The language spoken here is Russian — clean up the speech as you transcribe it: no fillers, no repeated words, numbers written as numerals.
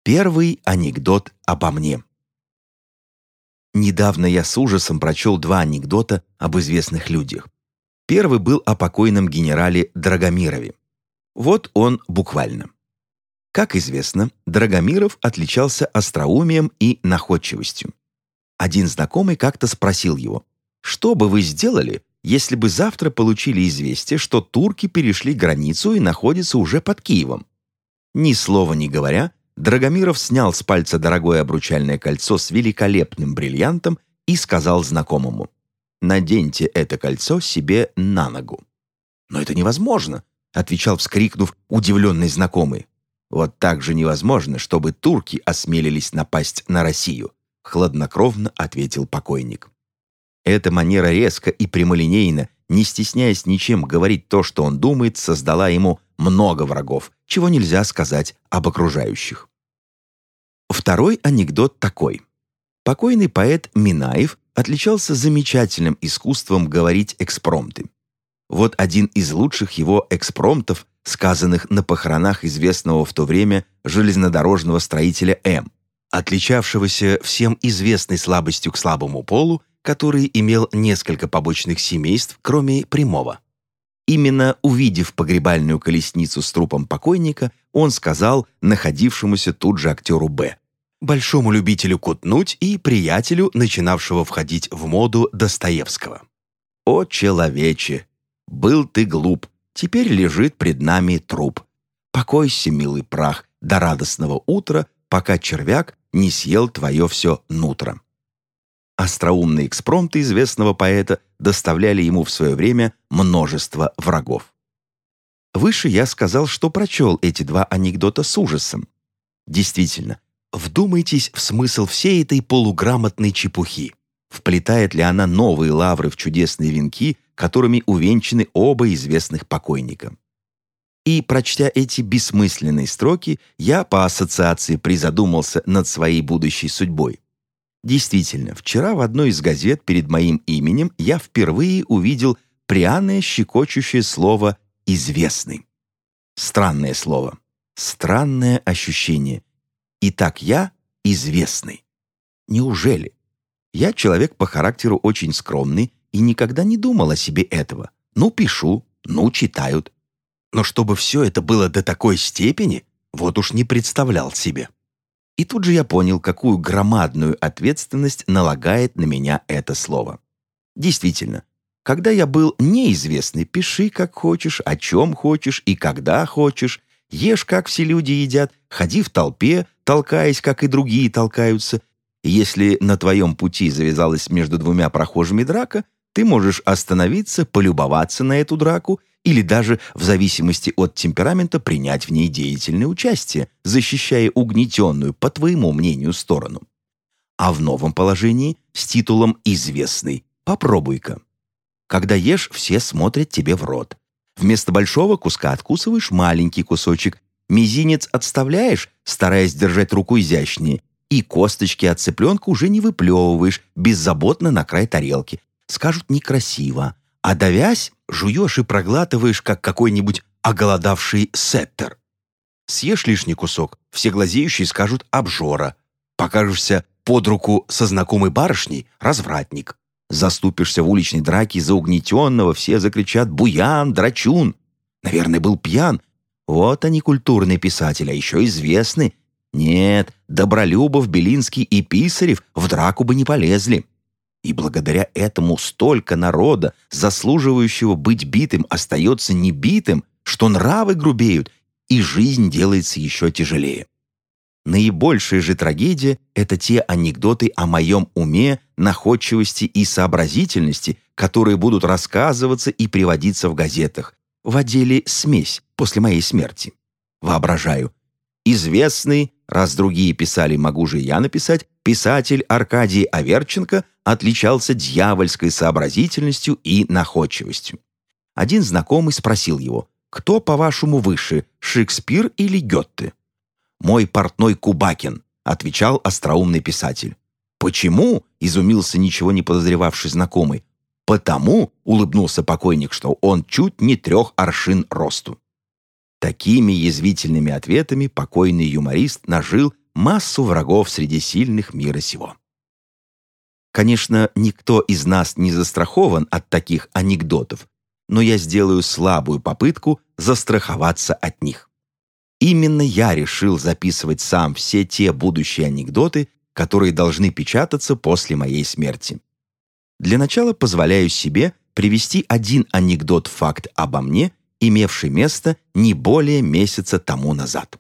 Первый анекдот обо мне. Недавно я с ужасом прочел два анекдота об известных людях. Первый был о покойном генерале Драгомирове. Вот он буквально. Как известно, Драгомиров отличался остроумием и находчивостью. Один знакомый как-то спросил его: «Что бы вы сделали, если бы завтра получили известие, что турки перешли границу и находятся уже под Киевом?» Ни слова не говоря, Драгомиров снял с пальца дорогое обручальное кольцо с великолепным бриллиантом и сказал знакомому: «Наденьте это кольцо себе на ногу». «Но это невозможно», — отвечал, вскрикнув, удивленный знакомый. «Вот так же невозможно, чтобы турки осмелились напасть на Россию», — хладнокровно ответил покойник. Эта манера резко и прямолинейно, не стесняясь ничем говорить то, что он думает, создала ему много врагов, чего нельзя сказать об окружающих. Второй анекдот такой. Покойный поэт Минаев отличался замечательным искусством говорить экспромты. Вот один из лучших его экспромтов, сказанных на похоронах известного в то время железнодорожного строителя М., отличавшегося всем известной слабостью к слабому полу, который имел несколько побочных семейств, кроме прямого. Именно увидев погребальную колесницу с трупом покойника, он сказал находившемуся тут же актеру Б, большому любителю кутнуть и приятелю, начинавшего входить в моду Достоевского: «О, человече, был ты глуп, теперь лежит пред нами труп. Покойся, милый прах, до радостного утра, пока червяк не съел твое все нутро». Остроумные экспромты известного поэта доставляли ему в свое время множество врагов. Выше я сказал, что прочел эти два анекдота с ужасом. Действительно, вдумайтесь в смысл всей этой полуграмотной чепухи. Вплетает ли она новые лавры в чудесные венки, которыми увенчаны оба известных покойника? И, прочтя эти бессмысленные строки, я по ассоциации призадумался над своей будущей судьбой. Действительно, вчера в одной из газет перед моим именем я впервые увидел пряное щекочущее слово «известный». Странное слово, странное ощущение. Итак, я известный. Неужели? Я человек по характеру очень скромный и никогда не думал о себе этого. Ну, пишу, ну, читают. Но чтобы все это было до такой степени, вот уж не представлял себе. И тут же я понял, какую громадную ответственность налагает на меня это слово. Действительно, когда я был неизвестный, пиши как хочешь, о чем хочешь и когда хочешь, ешь, как все люди едят, ходи в толпе, толкаясь, как и другие толкаются. Если на твоем пути завязалась между двумя прохожими драка, ты можешь остановиться, полюбоваться на эту драку или даже, в зависимости от темперамента, принять в ней деятельное участие, защищая угнетенную, по твоему мнению, сторону. А в новом положении с титулом «известный» попробуй-ка. Когда ешь, все смотрят тебе в рот. Вместо большого куска откусываешь маленький кусочек, мизинец отставляешь, стараясь держать руку изящнее, и косточки от цыпленка уже не выплевываешь беззаботно на край тарелки. Скажут некрасиво, а давясь, жуешь и проглатываешь, как какой-нибудь оголодавший сеттер. Съешь лишний кусок, все глазеющие скажут «обжора». Покажешься под руку со знакомой барышней – развратник. Заступишься в уличной драке за угнетенного, все закричат «буян, драчун». Наверное, был пьян. Вот они, культурные писатели, а еще известны. Нет, Добролюбов, Белинский и Писарев в драку бы не полезли. И благодаря этому столько народа, заслуживающего быть битым, остается небитым, что нравы грубеют, и жизнь делается еще тяжелее. Наибольшая же трагедия – это те анекдоты о моем уме, находчивости и сообразительности, которые будут рассказываться и приводиться в газетах, в отделе «Смесь» после моей смерти. Воображаю. Известный, раз другие писали, могу же я написать, писатель Аркадий Аверченко отличался дьявольской сообразительностью и находчивостью. Один знакомый спросил его: «Кто, по-вашему, выше, Шекспир или Гёте?» «Мой портной Кубакин», — отвечал остроумный писатель. «Почему?» — изумился ничего не подозревавший знакомый. «Потому», — улыбнулся покойник, «что он чуть не 3 аршин росту». Такими язвительными ответами покойный юморист нажил массу врагов среди сильных мира сего. Конечно, никто из нас не застрахован от таких анекдотов, но я сделаю слабую попытку застраховаться от них. Именно я решил записывать сам все те будущие анекдоты, которые должны печататься после моей смерти. Для начала позволяю себе привести один анекдот-факт обо мне, имевший место не более месяца тому назад.